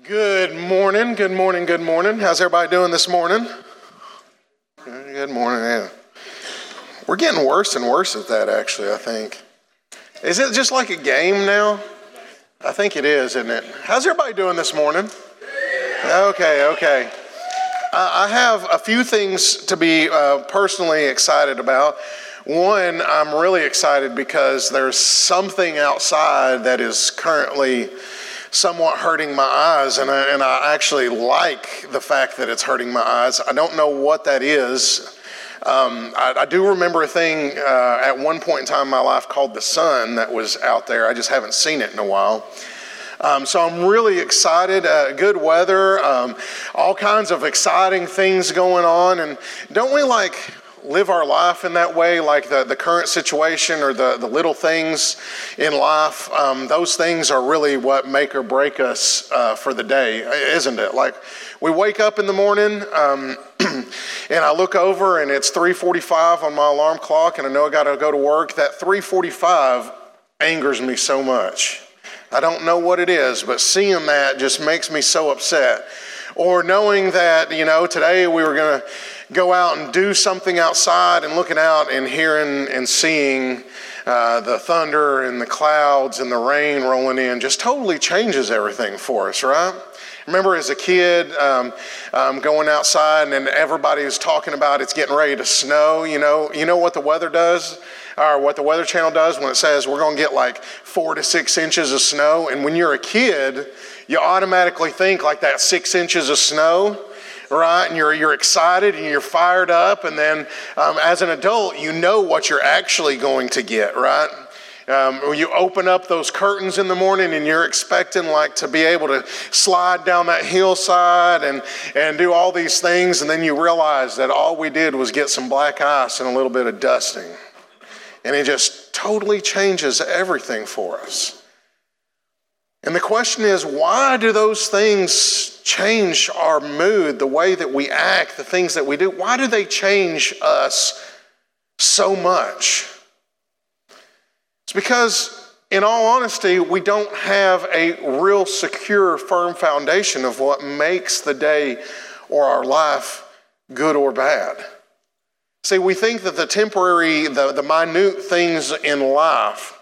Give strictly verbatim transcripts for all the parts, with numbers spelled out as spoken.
Good morning, good morning, good morning. How's everybody doing this morning? Good morning, yeah. We're getting worse and worse at that, actually, I think. Is it just like a game now? I think it is, isn't it? How's everybody doing this morning? Okay, okay. Uh, I have a few things to be uh, personally excited about. One, I'm really excited because there's something outside that is currently somewhat hurting my eyes, and I, and I actually like the fact that it's hurting my eyes. I don't know what that is. Um, I, I do remember a thing uh, at one point in time in my life called the sun that was out there. I just haven't seen it in a while. Um, so I'm really excited. Uh, good weather, um, all kinds of exciting things going on. And don't we like live our life in that way, like the, the current situation or the, the little things in life? Um, those things are really what make or break us uh, for the day, isn't it? Like we wake up in the morning um, and I look over and it's three forty-five on my alarm clock and I know I got to go to work. That three forty-five angers me so much. I don't know what it is, but seeing that just makes me so upset. Or knowing that, you know, today we were going to go out and do something outside and looking out and hearing and seeing uh, the thunder and the clouds and the rain rolling in just totally changes everything for us, right? Remember as a kid um, um, going outside and everybody was talking about it's getting ready to snow, you know, you know what the weather does? Or what the Weather Channel does when it says we're going to get like four to six inches of snow. And when you're a kid, you automatically think like that six inches of snow, right? And you're you're excited and you're fired up. And then um, as an adult, you know what you're actually going to get, right? Um, you open up those curtains in the morning and you're expecting like to be able to slide down that hillside and, and do all these things. And then you realize that all we did was get some black ice and a little bit of dusting. And it just totally changes everything for us. And the question is, why do those things change our mood, the way that we act, the things that we do? Why do they change us so much? It's because, in all honesty, we don't have a real secure, firm foundation of what makes the day or our life good or bad. See, we think that the temporary, the, the minute things in life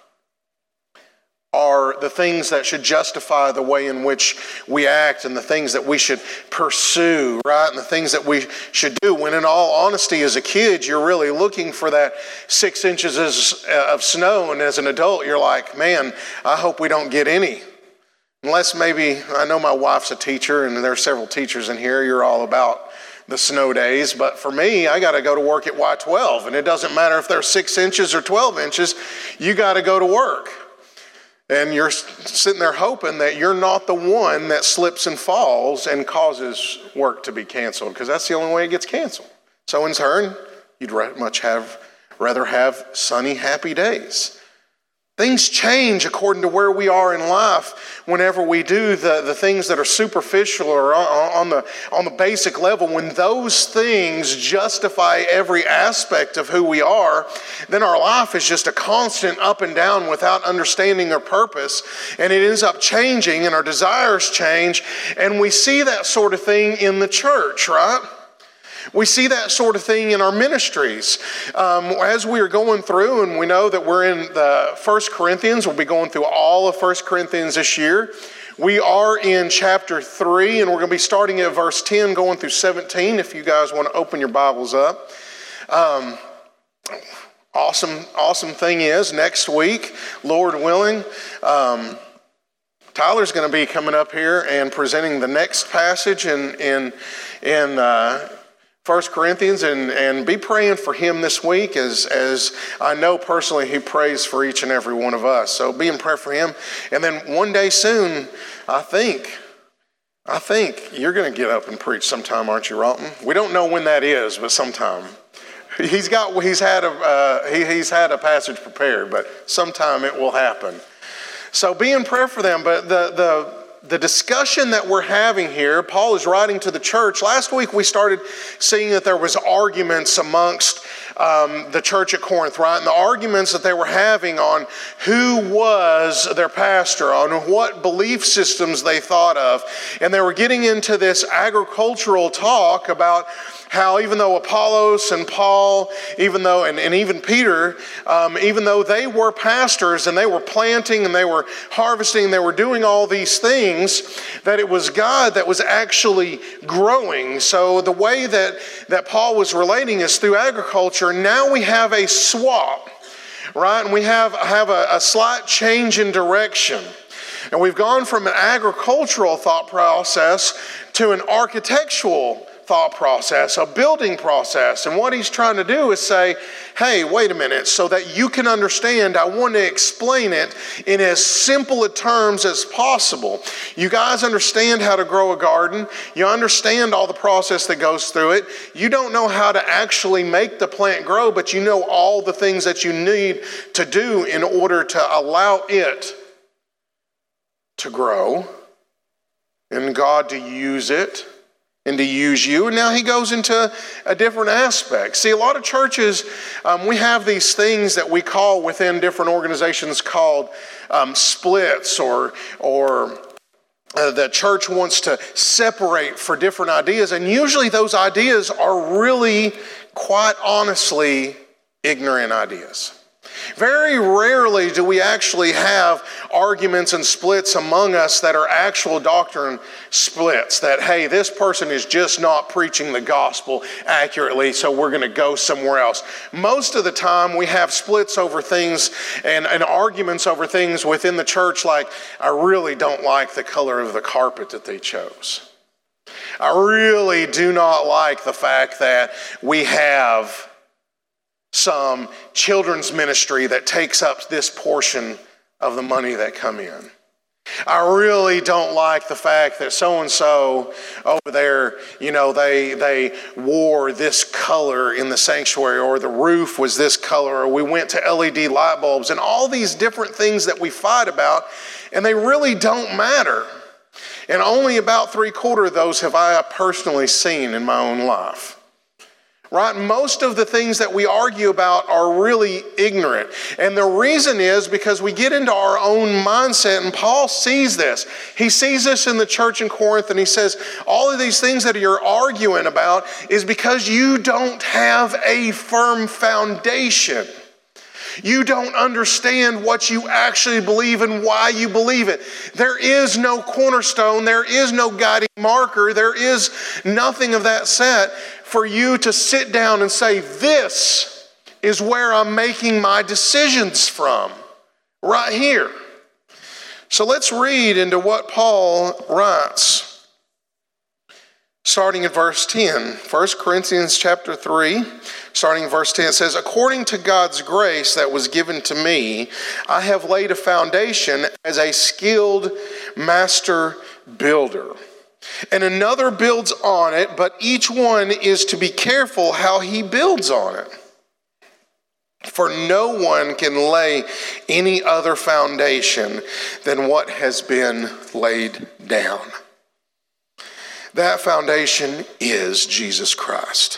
are the things that should justify the way in which we act and the things that we should pursue, right? And the things that we should do. When in all honesty, as a kid, you're really looking for that six inches of snow. And as an adult, you're like, man, I hope we don't get any. Unless maybe, I know my wife's a teacher and there are several teachers in here. You're all about the snow days, but for me, I got to go to work at Y twelve, and it doesn't matter if they're six inches or twelve inches, you got to go to work. And you're sitting there hoping that you're not the one that slips and falls and causes work to be canceled, because that's the only way it gets canceled. So in turn, you'd much have rather have sunny, happy days. Things change according to where we are in life whenever we do the, the things that are superficial or on, on the on the basic level. When those things justify every aspect of who we are, then our life is just a constant up and down without understanding or purpose. And it ends up changing and our desires change. And we see that sort of thing in the church, right? We see that sort of thing in our ministries. Um, as we are going through, and we know that we're in the First Corinthians, we'll be going through all of First Corinthians this year. We are in chapter three, and we're going to be starting at verse ten, going through seventeen, if you guys want to open your Bibles up. Um, awesome, awesome thing is, next week, Lord willing, um, Tyler's going to be coming up here and presenting the next passage in in in uh, First Corinthians, and, and be praying for him this week as, as I know personally he prays for each and every one of us. So be in prayer for him. And then one day soon, I think, I think you're going to get up and preach sometime, aren't you, Rawton? We don't know when that is, but sometime. He's got, he's had a, uh, he, he's had a passage prepared, but sometime it will happen. So be in prayer for them. But the, the, The discussion that we're having here, Paul is writing to the church. Last week we started seeing that there was arguments amongst um, the church at Corinth, right? And the arguments that they were having on who was their pastor, on what belief systems they thought of. And they were getting into this agricultural talk about how even though Apollos and Paul, even though, and, and even Peter, um, even though they were pastors and they were planting and they were harvesting, they were doing all these things, that it was God that was actually growing. So the way that, that Paul was relating is through agriculture. Now we have a swap, right? And we have, have a, a slight change in direction. And we've gone from an agricultural thought process to an architectural thought process, a building process. And what he's trying to do is say, hey, wait a minute, so that you can understand, I want to explain it in as simple a terms as possible. You guys understand how to grow a garden. You understand all the process that goes through it. You don't know how to actually make the plant grow, but you know all the things that you need to do in order to allow it to grow and God to use it and to use you. And now he goes into a different aspect. See, a lot of churches, um, we have these things that we call within different organizations called um, splits, or or uh, the church wants to separate for different ideas. And usually those ideas are really, quite honestly, ignorant ideas. Very rarely do we actually have arguments and splits among us that are actual doctrine splits. That, hey, this person is just not preaching the gospel accurately, so we're going to go somewhere else. Most of the time we have splits over things and, and arguments over things within the church, like, I really don't like the color of the carpet that they chose. I really do not like the fact that we have some children's ministry that takes up this portion of the money that come in. I really don't like the fact that so-and-so over there, you know, they they wore this color in the sanctuary, or the roof was this color, or we went to L E D light bulbs, and all these different things that we fight about, and they really don't matter. And only about three-quarters of those have I personally seen in my own life. Right? Most of the things that we argue about are really ignorant. And the reason is because we get into our own mindset, and Paul sees this. He sees this in the church in Corinth, and he says, all of these things that you're arguing about is because you don't have a firm foundation. You don't understand what you actually believe and why you believe it. There is no cornerstone. There is no guiding marker. There is nothing of that set for you to sit down and say, this is where I'm making my decisions from, right here. So let's read into what Paul writes, starting at verse ten. First Corinthians chapter three, starting in verse ten, it says, according to God's grace that was given to me, I have laid a foundation as a skilled master builder. And another builds on it, but each one is to be careful how he builds on it. For no one can lay any other foundation than what has been laid down. That foundation is Jesus Christ.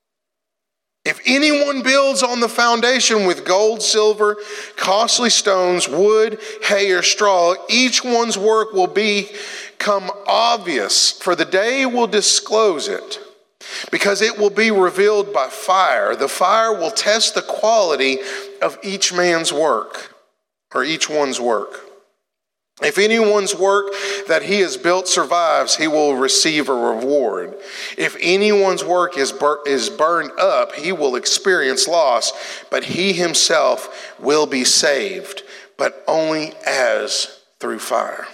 If anyone builds on the foundation with gold, silver, costly stones, wood, hay, or straw, each one's work will become obvious, for the day will disclose it, because it will be revealed by fire. The fire will test the quality of each man's work, or each one's work. If anyone's work that he has built survives, he will receive a reward. If anyone's work is bur- is burned up, he will experience loss, but he himself will be saved, but only as through fire.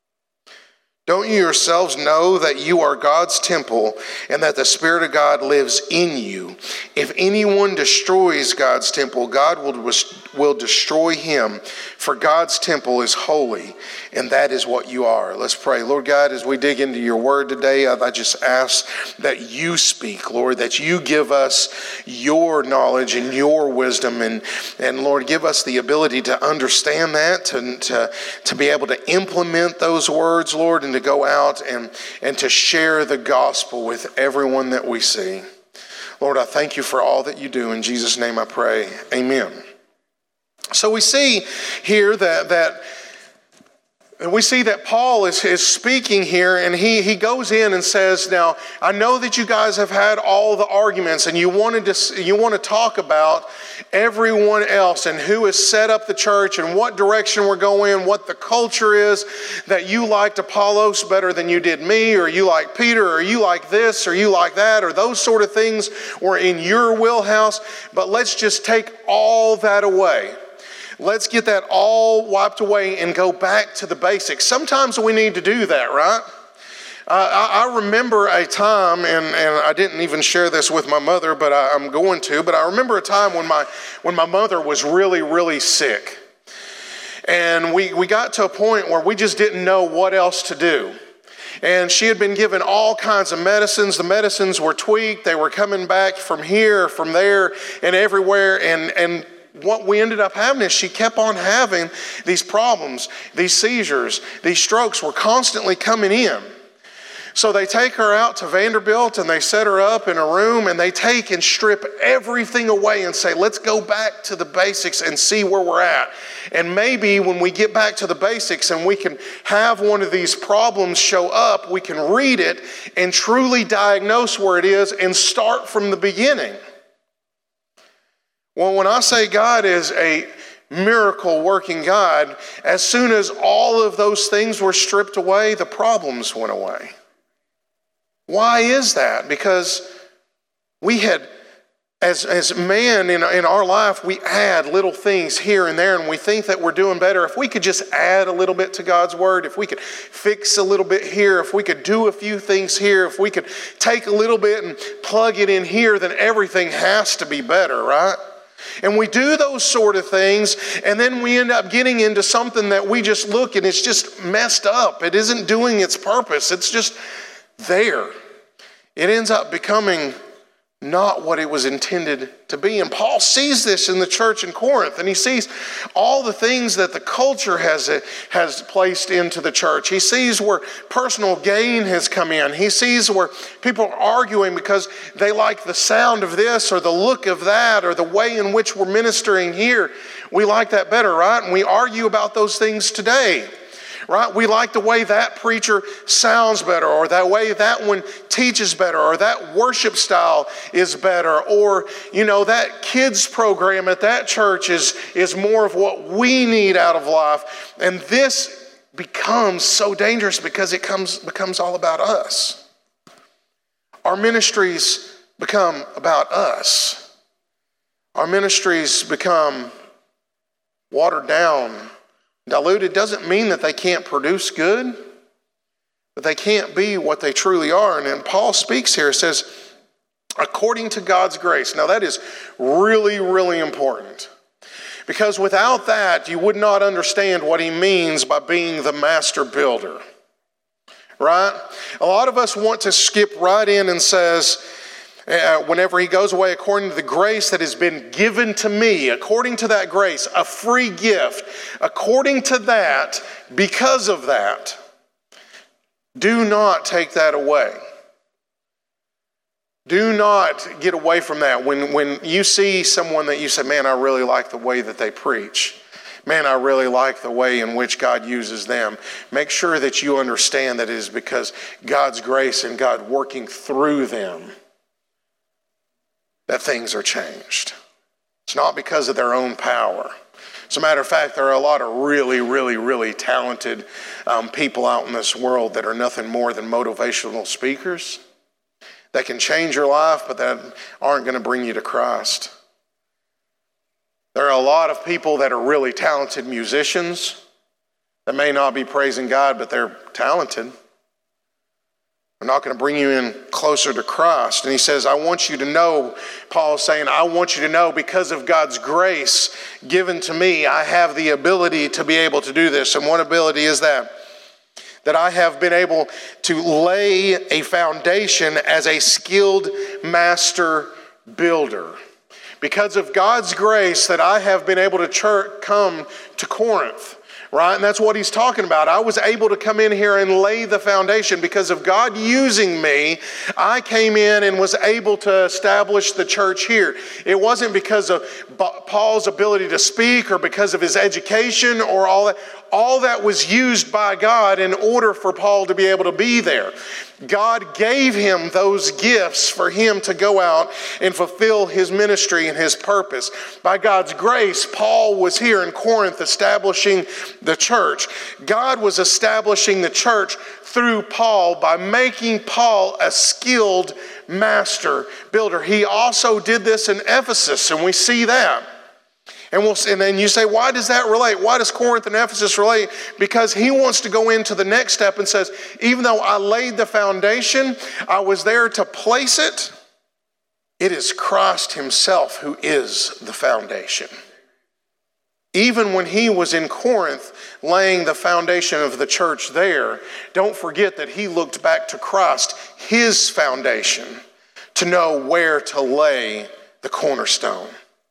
Don't you yourselves know that you are God's temple and that the Spirit of God lives in you? If anyone destroys God's temple, God will, will destroy him, for God's temple is holy, and that is what you are. Let's pray. Lord God, as we dig into your word today, I, I just ask that you speak, Lord, that you give us your knowledge and your wisdom, and, and Lord, give us the ability to understand that, to, to, to be able to implement those words, Lord, and to go out and, and to share the gospel with everyone that we see. Lord, I thank you for all that you do. In Jesus' name I pray, amen. So we see here that that And we see that Paul is, is speaking here, and he, he goes in and says, now, I know that you guys have had all the arguments, and you wanted to you want to talk about everyone else and who has set up the church and what direction we're going, what the culture is, that you liked Apollos better than you did me, or you like Peter, or you like this, or you like that, or those sort of things were in your wheelhouse. But let's just take all that away. Let's get that all wiped away and go back to the basics. Sometimes we need to do that, right? Uh, I, I remember a time, and, and I didn't even share this with my mother, but I, I'm going to. But I remember a time when my when my mother was really, really sick. And we, we got to a point where we just didn't know what else to do. And she had been given all kinds of medicines. The medicines were tweaked. They were coming back from here, from there, and everywhere. And and what we ended up having is she kept on having these problems, these seizures, these strokes were constantly coming in. So they take her out to Vanderbilt and they set her up in a room and they take and strip everything away and say, let's go back to the basics and see where we're at. And maybe when we get back to the basics and we can have one of these problems show up, we can read it and truly diagnose where it is and start from the beginning. Well, when I say God is a miracle working God, as soon as all of those things were stripped away, the problems went away. Why is that? Because we had, as, as man in, in our life, we add little things here and there, and we think that we're doing better. If we could just add a little bit to God's word, if we could fix a little bit here, if we could do a few things here, if we could take a little bit and plug it in here, then everything has to be better, right? And we do those sort of things, and then we end up getting into something that we just look and it's just messed up. It isn't doing its purpose. It's just there. It ends up becoming not what it was intended to be. And Paul sees this in the church in Corinth, and he sees all the things that the culture has, has placed into the church. He sees where personal gain has come in. He sees where people are arguing because they like the sound of this or the look of that or the way in which we're ministering here. We like that better, right? And we argue about those things today. Right? We like the way that preacher sounds better, or that way that one teaches better, or that worship style is better, or, you know, that kids program at that church is, is more of what we need out of life. And this becomes so dangerous because it comes, becomes all about us. Our ministries become about us. Our ministries become watered down. Diluted doesn't mean that they can't produce good, but they can't be what they truly are. And then Paul speaks here, says, according to God's grace. Now that is really, really important. Because without that, you would not understand what he means by being the master builder. Right? A lot of us want to skip right in and says, Uh, whenever he goes away, according to the grace that has been given to me, according to that grace, a free gift, according to that, because of that, do not take that away. Do not get away from that. When, when you see someone that you say, man, I really like the way that they preach. Man, I really like the way in which God uses them. Make sure that you understand that it is because God's grace and God working through them that things are changed. It's not because of their own power. As a matter of fact, there are a lot of really, really, really talented um, people out in this world that are nothing more than motivational speakers that can change your life, but that aren't going to bring you to Christ. There are a lot of people that are really talented musicians that may not be praising God, but they're talented. They're not going to bring you in closer to Christ. And he says, I want you to know, Paul is saying, I want you to know because of God's grace given to me, I have the ability to be able to do this. And one ability is that, that I have been able to lay a foundation as a skilled master builder. Because of God's grace that I have been able to church, come to Corinth. right? And that's what he's talking about. I was able to come in here and lay the foundation because of God using me. I came in and was able to establish the church here. It wasn't because of Paul's ability to speak or because of his education or all that. All that was used by God in order for Paul to be able to be there. God gave him those gifts for him to go out and fulfill his ministry and his purpose. By God's grace, Paul was here in Corinth establishing the church. God was establishing the church through Paul by making Paul a skilled master builder. He also did this in Ephesus, and we see that. And, we'll, and then you say, why does that relate? Why does Corinth and Ephesus relate? Because he wants to go into the next step and says, even though I laid the foundation, I was there to place it. It is Christ himself who is the foundation. Even when he was in Corinth laying the foundation of the church there, don't forget that he looked back to Christ, his foundation, to know where to lay the cornerstone.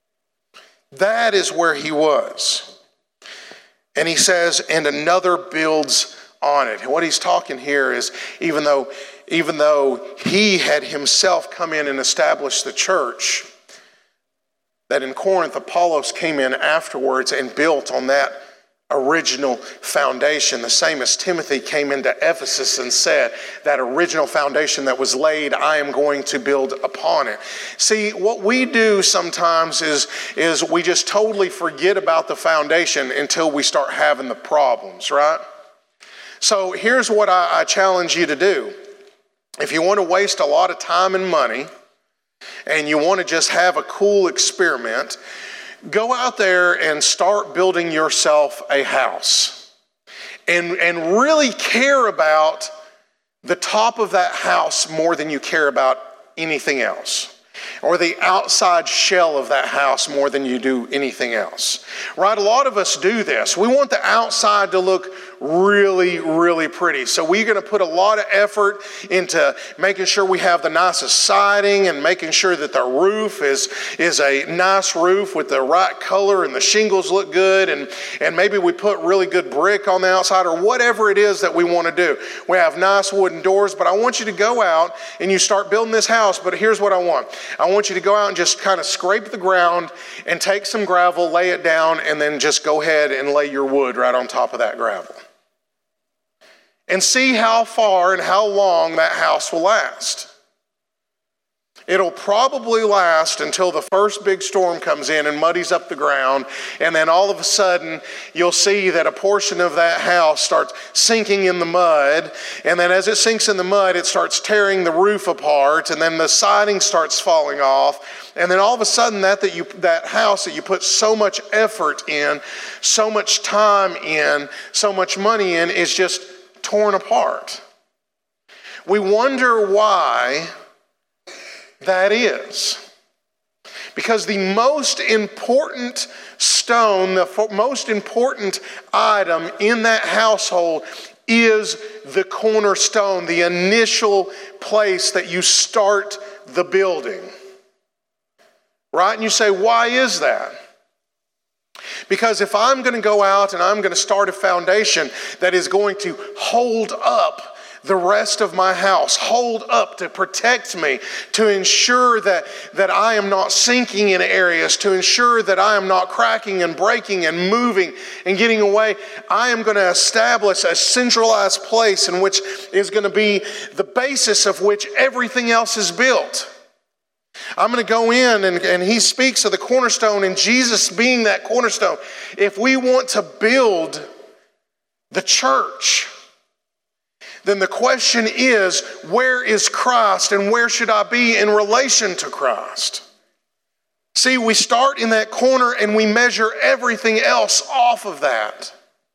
That is where he was. And he says, and another builds on it. And what he's talking here is, even though, even though he had himself come in and established the church, that in Corinth, Apollos came in afterwards and built on that original foundation, the same as Timothy came into Ephesus and said, that original foundation that was laid, I am going to build upon it. See, what we do sometimes is, is we just totally forget about the foundation until we start having the problems, right? So here's what I, I challenge you to do. If you want to waste a lot of time and money, and you want to just have a cool experiment, go out there and start building yourself a house. And, and really care about the top of that house more than you care about anything else. Or the outside shell of that house more than you do anything else. Right? A lot of us do this. We want the outside to look really, really pretty. So we're going to put a lot of effort into making sure we have the nicest siding and making sure that the roof is, is a nice roof with the right color and the shingles look good. And, and maybe we put really good brick on the outside or whatever it is that we want to do. We have nice wooden doors, but I want you to go out and you start building this house. But here's what I want. I want you to go out and just kind of scrape the ground and take some gravel, lay it down, and then just go ahead and lay your wood right on top of that gravel. And see how far and how long that house will last. It'll probably last until the first big storm comes in and muddies up the ground, and then all of a sudden you'll see that a portion of that house starts sinking in the mud, and then as it sinks in the mud, it starts tearing the roof apart, and then the siding starts falling off, and then all of a sudden that, that, you, that house that you put so much effort in, so much time in, so much money in is just torn apart. We wonder why that is. Because the most important stone, the most important item in that household is the cornerstone, the initial place that you start the building. Right? And you say, why is that? Because if I'm going to go out and I'm going to start a foundation that is going to hold up the rest of my house, hold up to protect me, to ensure that, that I am not sinking in areas, to ensure that I am not cracking and breaking and moving and getting away, I am going to establish a centralized place in which is going to be the basis of which everything else is built. I'm going to go in and, and he speaks of the cornerstone and Jesus being that cornerstone. If we want to build the church, then the question is, where is Christ and where should I be in relation to Christ? See, we start in that corner and we measure everything else off of that.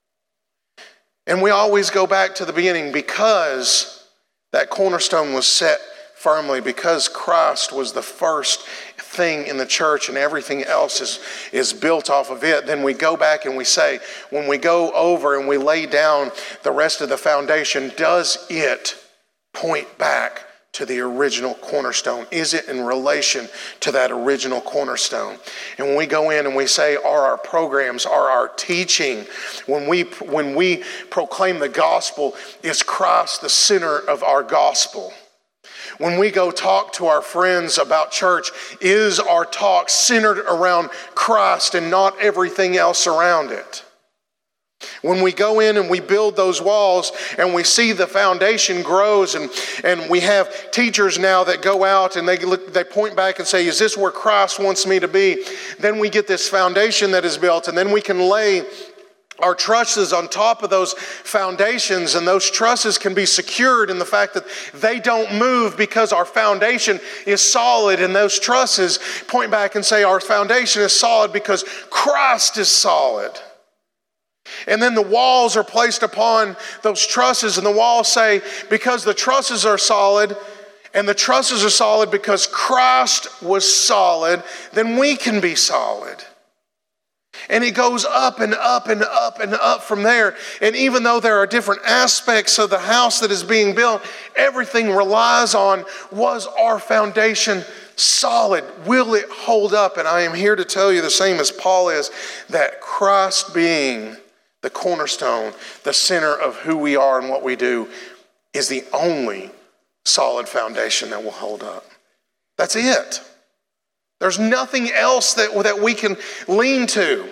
And we always go back to the beginning because that cornerstone was set firmly, because Christ was the first thing in the church and everything else is, is built off of it. Then we go back and we say, when we go over and we lay down the rest of the foundation, does it point back to the original cornerstone? Is it in relation to that original cornerstone? And when we go in and we say, are our programs, are our teaching, when we when we proclaim the gospel, is Christ the center of our gospel? When we go talk to our friends about church, is our talk centered around Christ and not everything else around it? When we go in and we build those walls and we see the foundation grows, and, and we have teachers now that go out and they look, they point back and say, is this where Christ wants me to be? Then we get this foundation that is built, and then we can lay our trusses on top of those foundations, and those trusses can be secured in the fact that they don't move because our foundation is solid. And those trusses point back and say our foundation is solid because Christ is solid. And then the walls are placed upon those trusses, and the walls say, because the trusses are solid, and the trusses are solid because Christ was solid, then we can be solid. And it goes up and up and up and up from there. And even though there are different aspects of the house that is being built, everything relies on, was our foundation solid? Will it hold up? And I am here to tell you, the same as Paul is, that Christ being the cornerstone, the center of who we are and what we do, is the only solid foundation that will hold up. That's it. There's nothing else that, that we can lean to.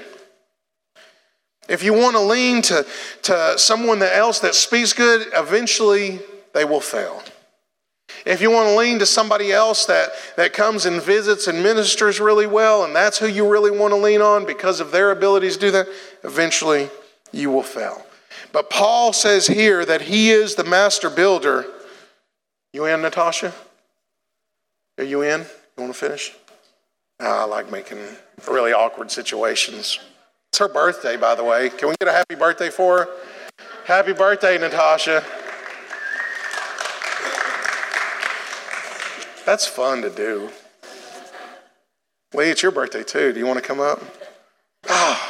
If you want to lean to, to someone else that speaks good, eventually they will fail. If you want to lean to somebody else that, that comes and visits and ministers really well, and that's who you really want to lean on because of their abilities to do that, eventually you will fail. But Paul says here that he is the master builder. You in, Natasha? Are you in? You want to finish? Oh, I like making really awkward situations. It's her birthday, by the way. Can we get a happy birthday for her? Happy birthday, Natasha. That's fun to do. Lee, it's your birthday too. Do you want to come up? Ah.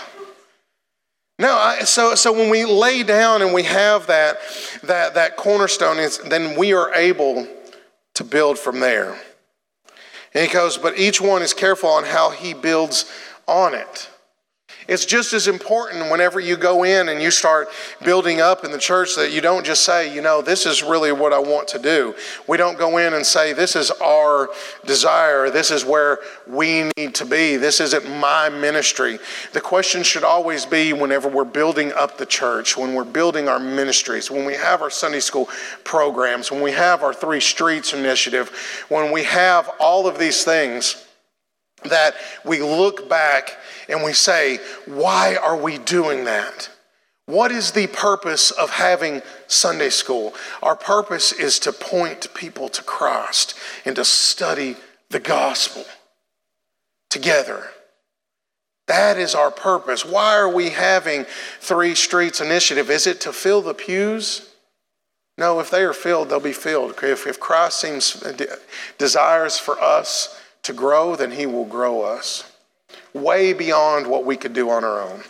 No, I, so so when we lay down and we have that that that cornerstone, it's, then we are able to build from there. And he goes, but each one is careful on how he builds on it. It's just as important whenever you go in and you start building up in the church that you don't just say, you know, this is really what I want to do. We don't go in and say, this is our desire. This is where we need to be. This isn't my ministry. The question should always be, whenever we're building up the church, when we're building our ministries, when we have our Sunday school programs, when we have our Three Streets initiative, when we have all of these things, that we look back and we say, why are we doing that? What is the purpose of having Sunday school? Our purpose is to point people to Christ and to study the gospel together. That is our purpose. Why are we having Three Streets initiative? Is it to fill the pews? No, if they are filled, they'll be filled. If, if Christ seems desires for us to grow, then he will grow us way beyond what we could do on our own.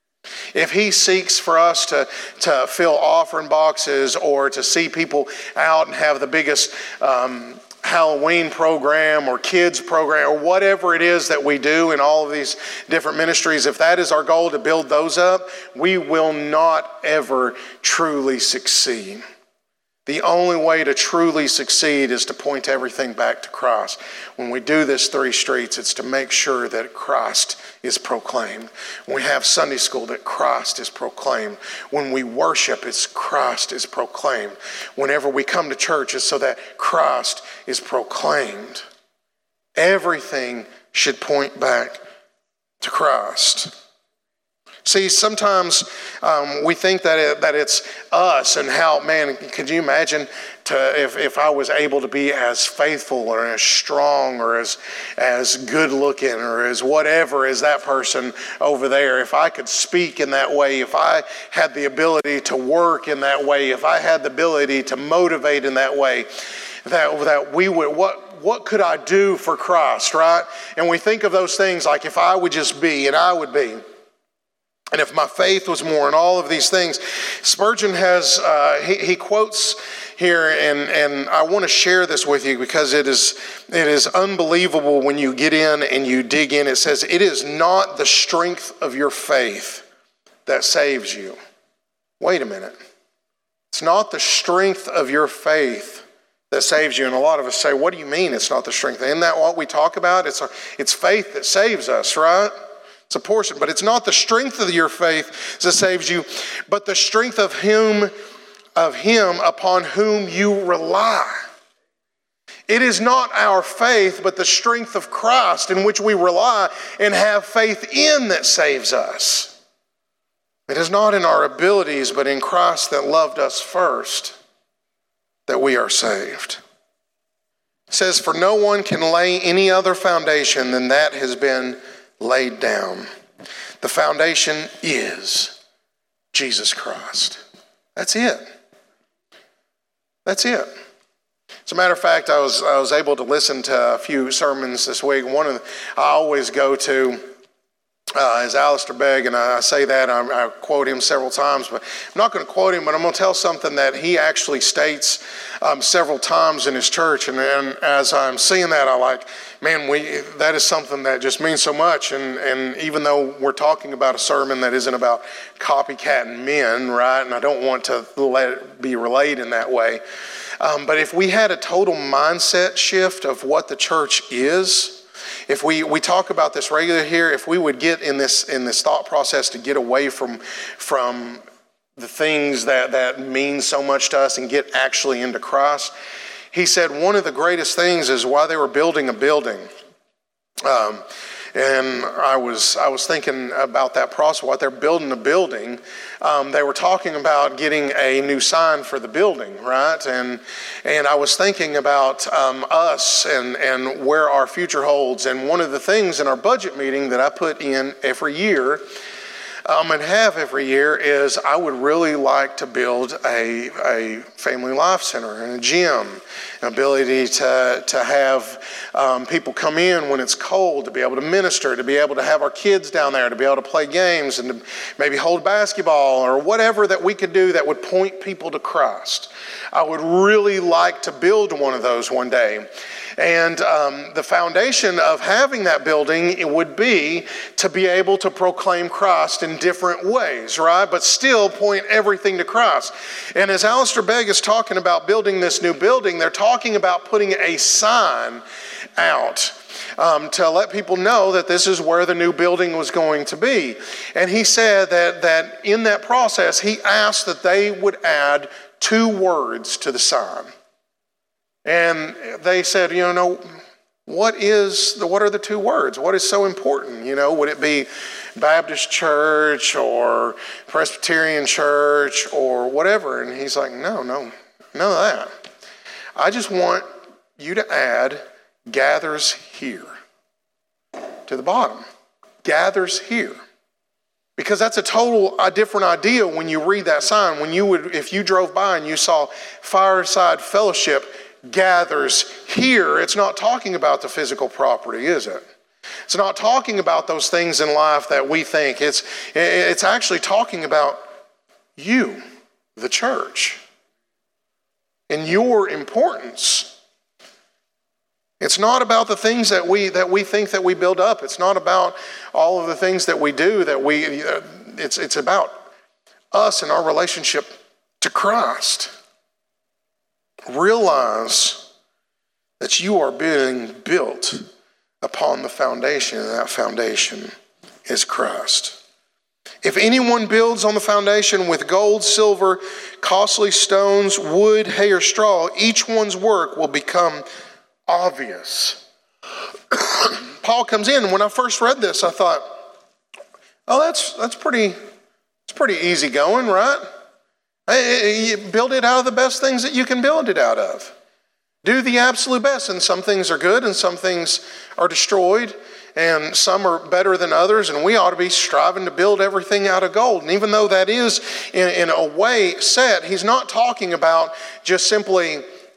If he seeks for us to, to fill offering boxes or to see people out and have the biggest um, Halloween program or kids program or whatever it is that we do in all of these different ministries, if that is our goal to build those up, we will not ever truly succeed. The only way to truly succeed is to point everything back to Christ. When we do this Three Streets, it's to make sure that Christ is proclaimed. When we have Sunday school, that Christ is proclaimed. When we worship, it's Christ is proclaimed. Whenever we come to church, it's so that Christ is proclaimed. Everything should point back to Christ. See, sometimes um, we think that it, that it's us and how, man, could you imagine to, if, if I was able to be as faithful or as strong or as, as good looking or as whatever as that person over there, if I could speak in that way, if I had the ability to work in that way, if I had the ability to motivate in that way, that, that we would, what, what could I do for Christ, right? And we think of those things like if I would just be and I would be. And if my faith was more, and all of these things, Spurgeon has, uh, he, he quotes, here, and, and I want to share this with you because it is it is unbelievable when you get in and you dig in. It says, it is not the strength of your faith that saves you. Wait a minute. It's not the strength of your faith that saves you. And a lot of us say, what do you mean it's not the strength? Isn't that what we talk about? It's, a, it's faith that saves us, right? It's a portion, but it's not the strength of your faith that saves you, but the strength of him, of him upon whom you rely. It is not our faith, but the strength of Christ in which we rely and have faith in that saves us. It is not in our abilities, but in Christ that loved us first that we are saved. It says, for no one can lay any other foundation than that has been laid down. The foundation is Jesus Christ. That's it. That's it. As a matter of fact, I was I was able to listen to a few sermons this week. One of the, I always go to uh, is Alistair Begg, and I, I say that I, I quote him several times, but I'm not going to quote him. But I'm going to tell something that he actually states um, several times in his church. And, and as I'm seeing that, I like, man, we that is something that just means so much. And and even though we're talking about a sermon that isn't about copycatting men, right? And I don't want to let it be relayed in that way. Um, but if we had a total mindset shift of what the church is, if we, we talk about this regularly here, if we would get in this in this thought process to get away from from the things that, that mean so much to us and get actually into Christ, he said one of the greatest things is why they were building a building. Um, And I was I was thinking about that process. While they're building a building, um, they were talking about getting a new sign for the building, right? And and I was thinking about um, us and, and where our future holds. And one of the things in our budget meeting that I put in every year um, and have every year is I would really like to build a, a family life center and a gym. Ability to to have um, people come in when it's cold, to be able to minister, to be able to have our kids down there, to be able to play games and to maybe hold basketball or whatever that we could do that would point people to Christ. I would really like to build one of those one day. And um, the foundation of having that building, it would be to be able to proclaim Christ in different ways, right? But still point everything to Christ. And as Alistair Begg is talking about building this new building, they're talking about putting a sign out um, to let people know that this is where the new building was going to be. And he said that, that in that process, he asked that they would add two words to the sign. And they said, you know, what is the, what are the two words? What is so important? You know, would it be Baptist church or Presbyterian church or whatever? And he's like, no, no, none of that. I just want you to add gathers here to the bottom. Gathers here. Because that's a total a different idea when you read that sign. When you would, if you drove by and you saw Fireside Fellowship gathers here, it's not talking about the physical property, is it? It's not talking about those things in life that we think. It's it's actually talking about you, the church, and your importance. It's not about the things that we that we think that we build up. It's not about all of the things that we do that we. It's it's about us and our relationship to Christ. Realize that you are being built upon the foundation, and that foundation is Christ. If anyone builds on the foundation with gold, silver, costly stones, wood, hay, or straw, each one's work will become obvious. Paul comes in, and when I first read this, I thought, oh, that's that's pretty, it's pretty easy going, right? You build it out of the best things that you can build it out of. Do the absolute best. And some things are good and some things are destroyed and some are better than others. And we ought to be striving to build everything out of gold. And even though that is in, in a way set, he's not talking about just simply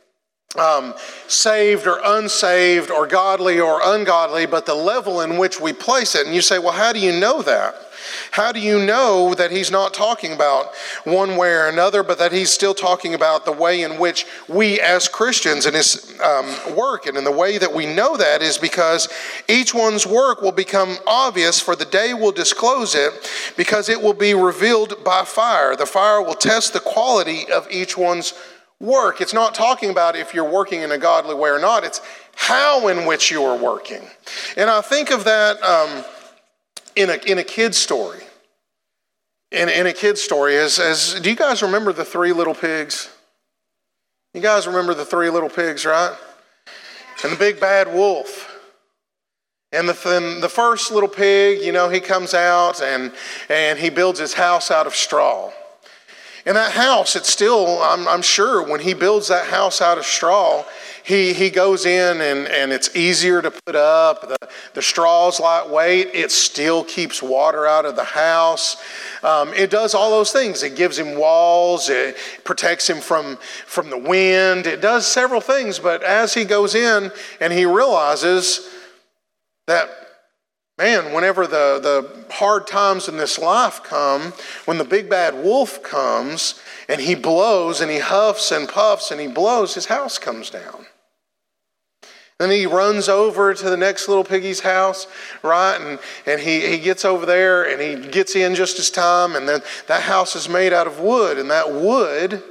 um, saved or unsaved or godly or ungodly, but the level in which we place it. And you say, well, how do you know that? How do you know that he's not talking about one way or another, but that he's still talking about the way in which we as Christians and his um, work? And in the way that we know that is because each one's work will become obvious, for the day will disclose it, because it will be revealed by fire. The fire will test the quality of each one's work. It's not talking about if you're working in a godly way or not. It's how in which you are working. And I think of that um, in a in a kid's story. In, in a kid's story, as, as do you guys remember the three little pigs? You guys remember the three little pigs, right? And the big bad wolf. And the the first little pig, you know, he comes out and and he builds his house out of straw. And that house, it's still, I'm, I'm sure, when he builds that house out of straw, he, he goes in and, and it's easier to put up. The, the straw's lightweight. It still keeps water out of the house. Um, it does all those things. It gives him walls. It protects him from, from the wind. It does several things. But as he goes in and he realizes that, man, whenever the, the hard times in this life come, when the big bad wolf comes and he blows and he huffs and puffs and he blows, his house comes down. Then he runs over to the next little piggy's house, right? And, and he, he gets over there and he gets in just as time. And then that house is made out of wood. And that wood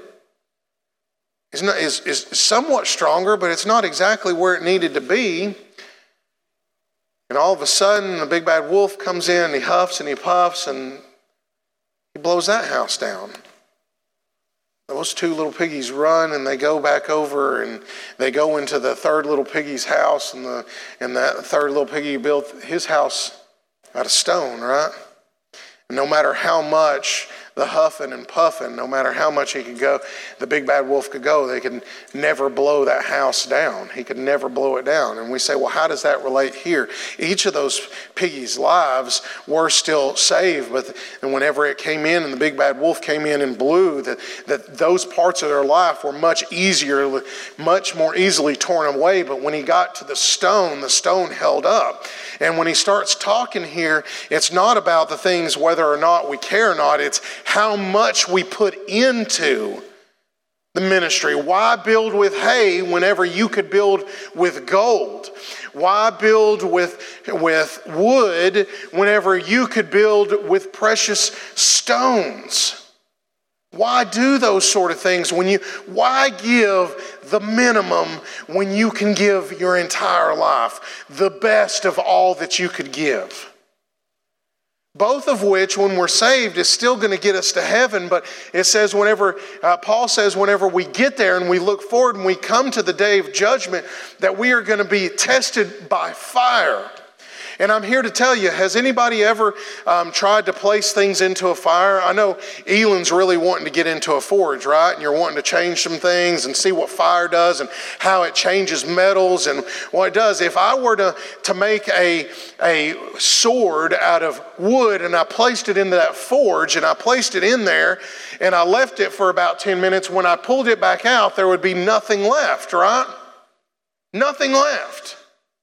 is, not, is, is somewhat stronger, but it's not exactly where it needed to be. And all of a sudden, the big bad wolf comes in, and he huffs and he puffs, and he blows that house down. Those two little piggies run, and they go back over, and they go into the third little piggy's house, and the and that third little piggy built his house out of stone, right? And no matter how much the huffing and puffing, no matter how much he could go, the big bad wolf could go, they could never blow that house down. He could never blow it down. And we say, well, how does that relate here? Each of those piggies' lives were still saved, but and whenever it came in and the big bad wolf came in and blew, that, that those parts of their life were much easier, much more easily torn away. But when he got to the stone, the stone held up. And when he starts talking here, it's not about the things whether or not we care or not. It's how much we put into the ministry. Why build with hay whenever you could build with gold? Why build with, with wood whenever you could build with precious stones? Why do those sort of things when you, why give the minimum when you can give your entire life, the best of all that you could give? Both of which, when we're saved, is still going to get us to heaven. But it says whenever, uh, Paul says whenever we get there and we look forward and we come to the day of judgment, that we are going to be tested by fire. And I'm here to tell you, has anybody ever um, tried to place things into a fire? I know Elon's really wanting to get into a forge, right? And you're wanting to change some things and see what fire does and how it changes metals and what it does. If I were to, to make a, a sword out of wood and I placed it into that forge and I placed it in there and I left it for about ten minutes, when I pulled it back out, there would be nothing left, right? Nothing left.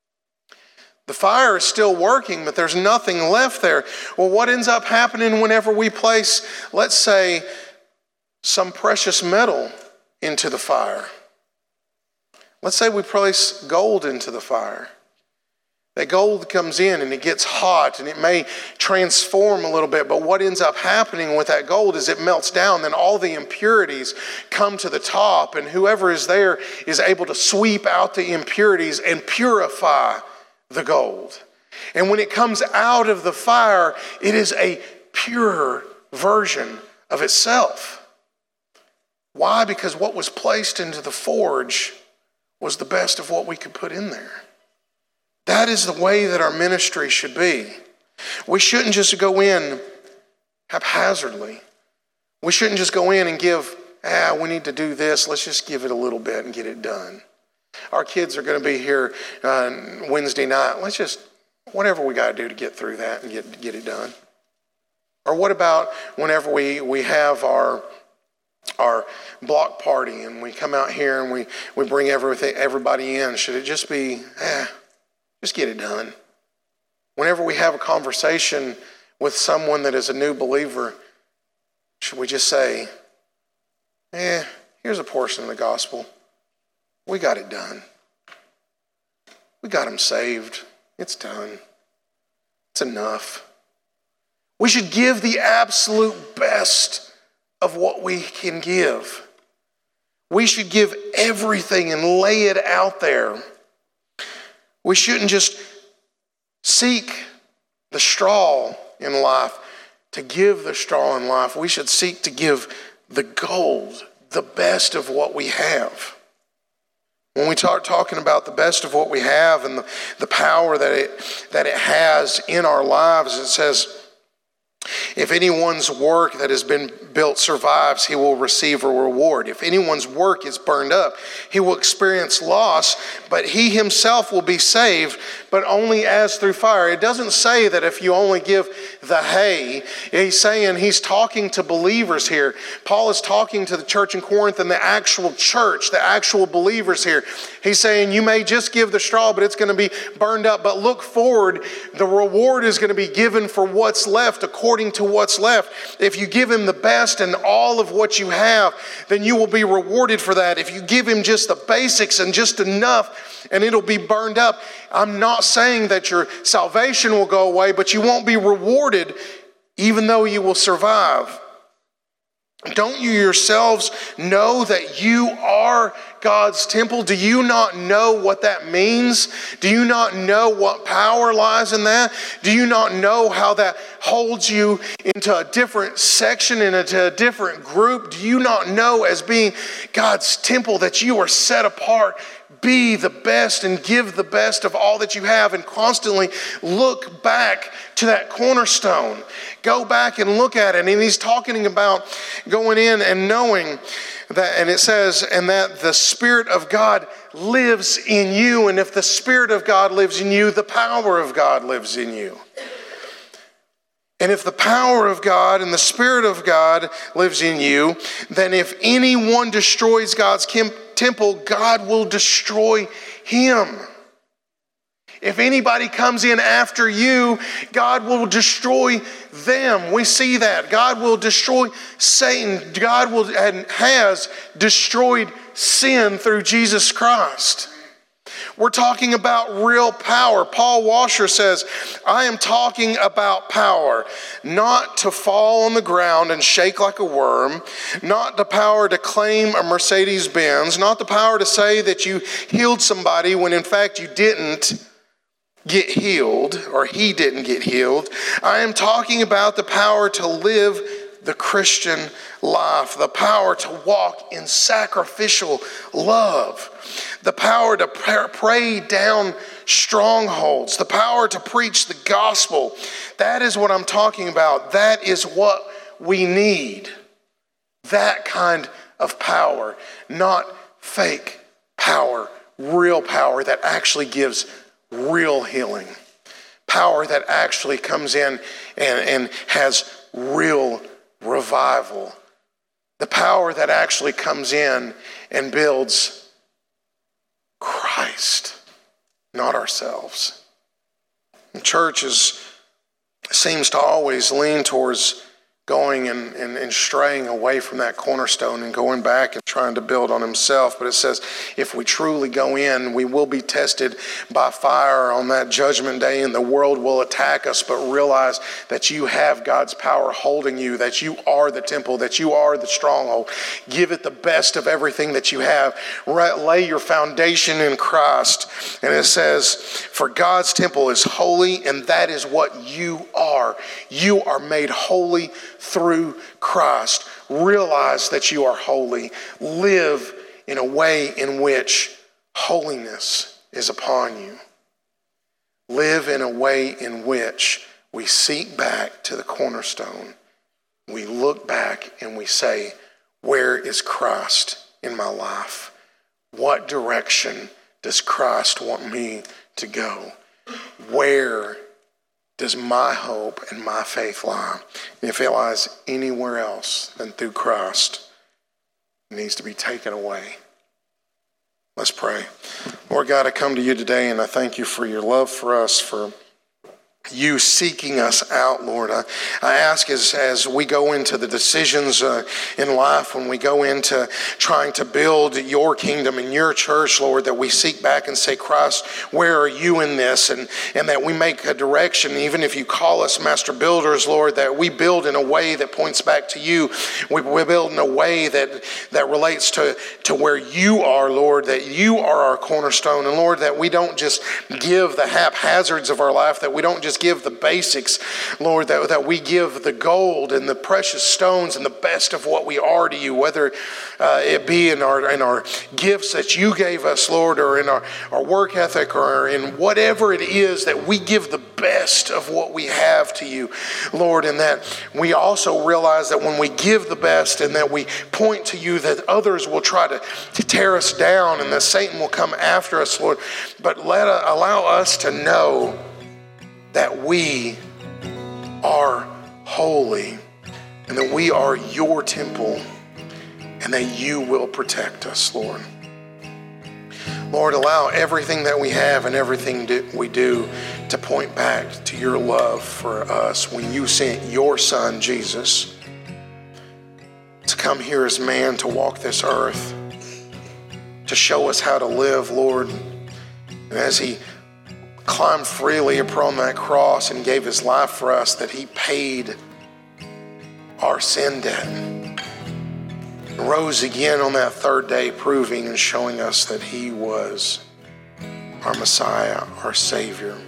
The fire is still working, but there's nothing left there. Well, what ends up happening whenever we place, let's say, some precious metal into the fire? Let's say we place gold into the fire. That gold comes in and it gets hot and it may transform a little bit, but what ends up happening with that gold is it melts down. Then all the impurities come to the top, and whoever is there is able to sweep out the impurities and purify the gold. And when it comes out of the fire, it is a pure version of itself. Why? Because what was placed into the forge was the best of what we could put in there. That is the way that our ministry should be. We shouldn't just go in haphazardly. We shouldn't just go in and give, ah, we need to do this. Let's just give it a little bit and get it done. Our kids are going to be here uh, Wednesday night. Let's just, whatever we got to do to get through that and get get it done. Or what about whenever we, we have our our block party and we come out here and we, we bring everything, everybody in, should it just be, eh, just get it done? Whenever we have a conversation with someone that is a new believer, should we just say, eh, here's a portion of the gospel. We got it done. We got them saved. It's done. It's enough. We should give the absolute best of what we can give. We should give everything and lay it out there. We shouldn't just seek the straw in life to give the straw in life. We should seek to give the gold, the best of what we have. When we start talking about the best of what we have and the, the power that it, that it has in our lives, it says, if anyone's work that has been built survives, he will receive a reward. If anyone's work is burned up, he will experience loss, but he himself will be saved, but only as through fire. It doesn't say that if you only give the hay. He's saying, he's talking to believers here. Paul is talking to the church in Corinth and the actual church, the actual believers here. He's saying, you may just give the straw, but it's going to be burned up. But look forward, the reward is going to be given for what's left according to what's left. If you give him the best and all of what you have, then you will be rewarded for that. If you give him just the basics and just enough, and it'll be burned up. I'm not saying that your salvation will go away, but you won't be rewarded even though you will survive. Don't you yourselves know that you are God's temple? Do you not know what that means? Do you not know what power lies in that? Do you not know how that holds you into a different section and into a different group? Do you not know, as being God's temple, that you are set apart? Be the best and give the best of all that you have, and constantly look back to that cornerstone. Go back and look at it. And he's talking about going in and knowing that, and it says, and that the Spirit of God lives in you. And if the Spirit of God lives in you, the power of God lives in you. And if the power of God and the Spirit of God lives in you, then if anyone destroys God's temple, God will destroy him. If anybody comes in after you, God will destroy them. We see that. God will destroy Satan. God will and has destroyed sin through Jesus Christ. We're talking about real power. Paul Washer says, I am talking about power, not to fall on the ground and shake like a worm, not the power to claim a Mercedes-Benz, not the power to say that you healed somebody when in fact you didn't get healed, or he didn't get healed. I am talking about the power to live the Christian life, the power to walk in sacrificial love, the power to pray down strongholds, the power to preach the gospel. That is what I'm talking about. That is what we need. That kind of power, not fake power, real power that actually gives real healing. Power that actually comes in and, and has real revival. The power that actually comes in and builds Christ, not ourselves. The church is, seems to always lean towards going and, and, and straying away from that cornerstone and going back and trying to build on himself. But it says, if we truly go in, we will be tested by fire on that judgment day, and the world will attack us. But realize that you have God's power holding you, that you are the temple, that you are the stronghold. Give it the best of everything that you have. Lay your foundation in Christ. And it says, for God's temple is holy, and that is what you are. You are made holy through Christ. Realize that you are holy. Live in a way in which holiness is upon you. Live in a way in which we seek back to the cornerstone. We look back and we say, where is Christ in my life? What direction does Christ want me to go? Where does my hope and my faith lie? If it lies anywhere else than through Christ, It needs to be taken away. Let's pray. Lord God, I come to you today and I thank you for your love for us, for you seeking us out, Lord. I, I ask as, as we go into the decisions uh, in life, when we go into trying to build your kingdom and your church, Lord, that we seek back and say, Christ, where are you in this? And, and that we make a direction, even if you call us master builders, Lord, that we build in a way that points back to you. We, we build in a way that, that relates to, to where you are, Lord, that you are our cornerstone. And Lord, that we don't just give the haphazards of our life, that we don't just give the basics, Lord, that, that we give the gold and the precious stones and the best of what we are to you, whether uh, it be in our in our gifts that you gave us, Lord, or in our, our work ethic, or in whatever it is, that we give the best of what we have to you, Lord, and that we also realize that when we give the best and that we point to you, that others will try to, to tear us down and that Satan will come after us, Lord, but let uh, allow us to know that we are holy and that we are your temple and that you will protect us, Lord. Lord, allow everything that we have and everything that we do to point back to your love for us when you sent your son, Jesus, to come here as man to walk this earth, to show us how to live, Lord. And as he climbed freely upon that cross and gave his life for us, that he paid our sin debt and rose again on that third day, proving and showing us that he was our Messiah, our Savior.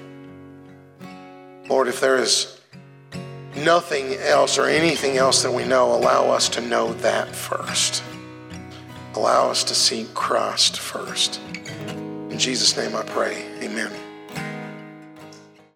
Lord, if there is nothing else or anything else that we know, allow us to know that first. Allow us to seek Christ first. In Jesus' name I pray, amen.